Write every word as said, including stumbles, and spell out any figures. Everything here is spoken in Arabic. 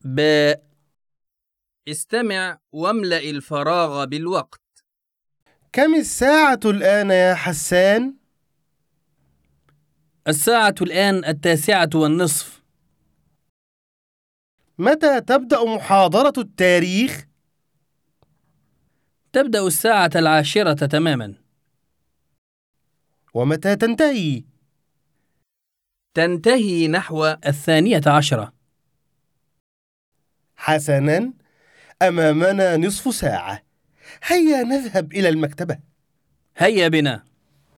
ب. استمع واملأ الفراغ بالوقت. كم الساعة الآن يا حسان؟ الساعة الآن التاسعة والنصف. متى تبدأ محاضرة التاريخ؟ تبدأ الساعة العاشرة تماما. ومتى تنتهي؟ تنتهي نحو الثانية عشرة. حسناً، أمامنا نصف ساعة. هيا نذهب إلى المكتبة. هيا بنا.